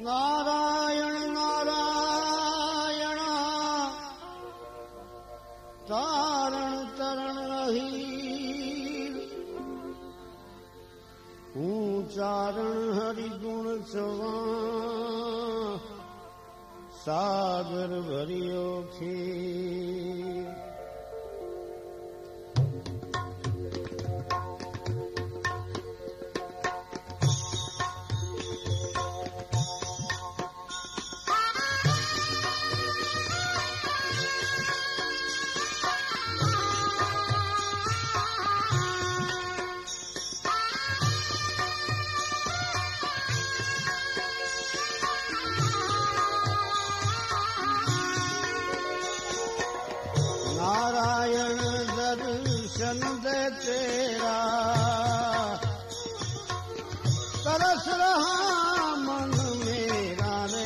नारायण नारायण तारण तरण रही ऊंचारण हरि गुण चवा सागर भरियो खीर नारायण दर्शन दे तेरा तरस रहा मन मेरा रे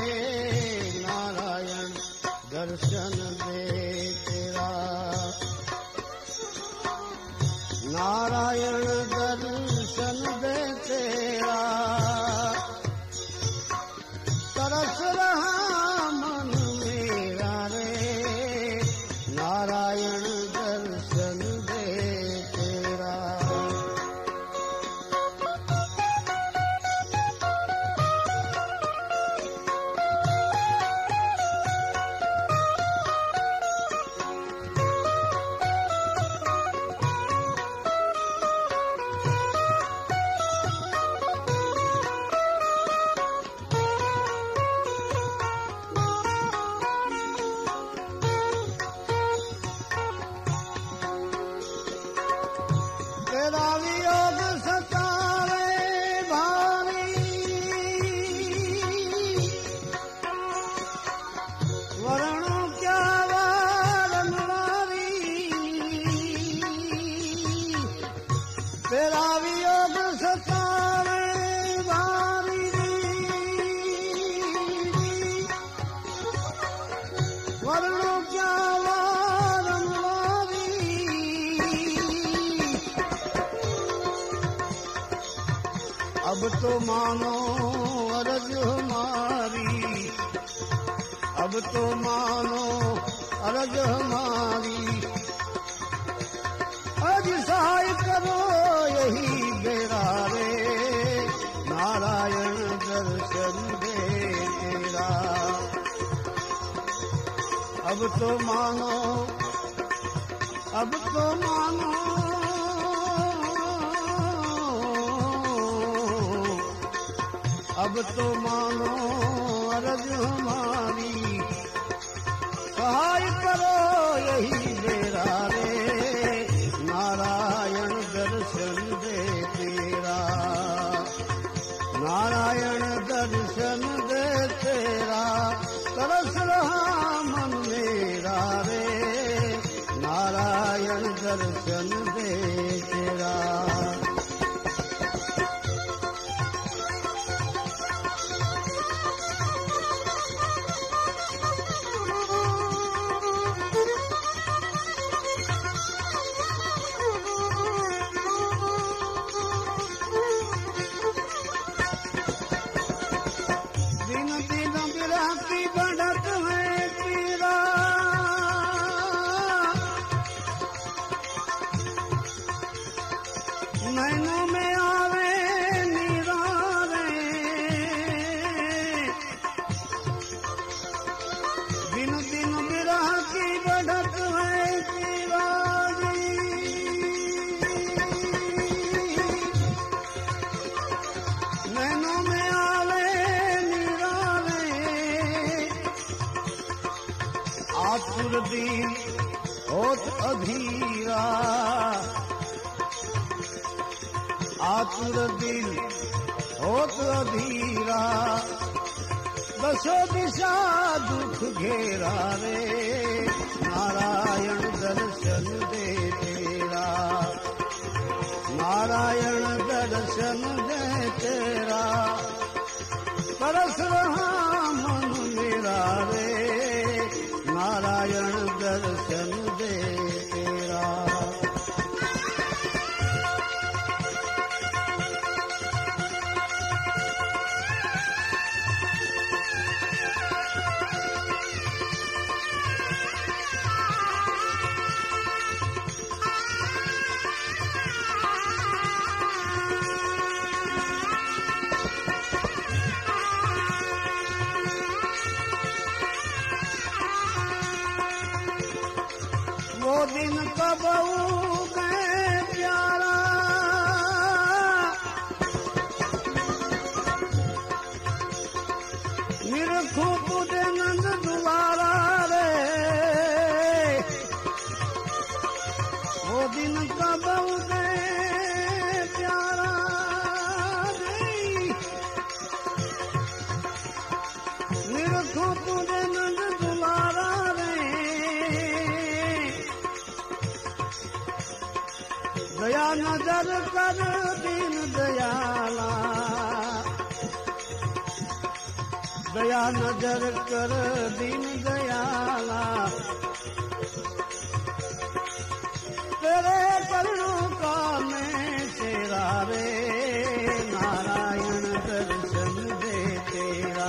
नारायण दर्शन दे तेरा नारायण दर्शन दे तेरा तरस रहा मन मेरा रे नारायण दर्शन दे तेरा तेरा वियोग सतावे भारी वरणों क्या वारन वारी तेरा वियोग सतावे भारी वरणों क्या वारन अब तो मानो अरज हमारी अब तो मानो अरज हमारी अज सहाय करो यही बेरा रे नारायण दर्शन दे तेरा अब तो मानो अब तो मानो अरज हमारी सहाय करो यही मेरा रे नारायण दर्शन दे तेरा नारायण दर्शन दे तेरा तरस रहा मन मेरा रे नारायण दर्शन दे तेरा दिन दिन विरह की बढ़त है पीरा नैनों में आवे निरारे दिन दिन विरह की बढ़त है पीरा नैनों में आवे आतुर दिल होत अधीरा आतुर दिल होत अधीरा दसो दिशा दुख घेरा रे नारायण दर्शन दे तेरा नारायण दर्शन दे तेरा तरस रहा मन मेरा रे नारायण दर्शन दे तेरा कबहू गए प्यारा निरखू तुझे नंद दुआरा रे वो दिन कबहू गए प्यारा निरखू तुझे नंद दुआरा रे दया नजर कर दीन दयाला दया नजर कर दीन दयाला तेरे करुणों का मैं तेरा रे नारायण दर्शन दे तेरा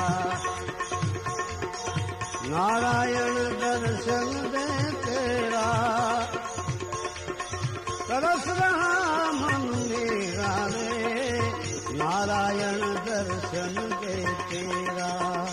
नारायण दर्शन दे तेरा तरस रहा मन मेरा रे नारायण दर्शन दे तेरा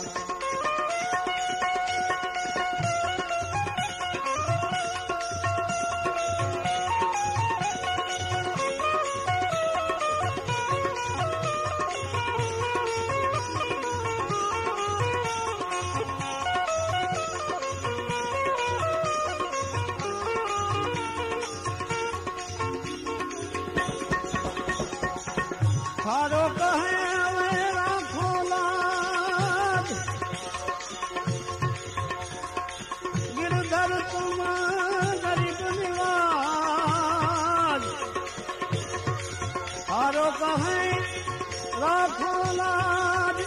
थारो कहे मेरा खोलाद गिरधर तुम गरीब निवाज थारो कहे राखो लाज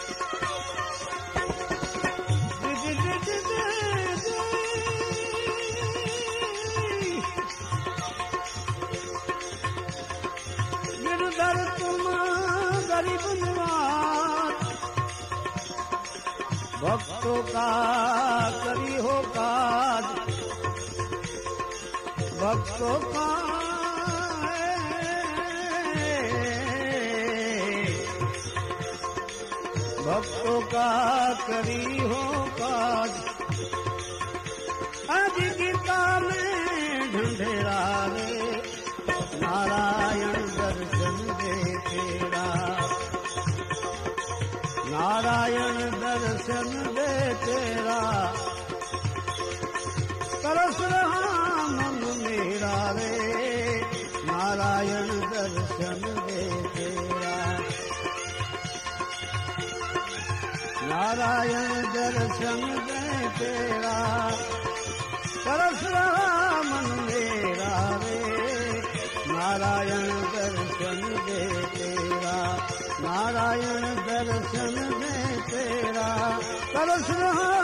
गिरधर तुम गरीब निवाज भक्तों का करी हो काज भक्तों का भक्तों का करी हो काज आज गीता में ढूंढेरा रे नारायण दर्शन दे तेरा नारायण दर्शन दे तेरा तरस रहा मन मेरा रे नारायण दर्शन दे तेरा नारायण दर्शन दे तेरा तरस रहा मन मेरा रे नारायण दर्शन दे तेरा नारायण दर्शन दे तेरा तरस रहा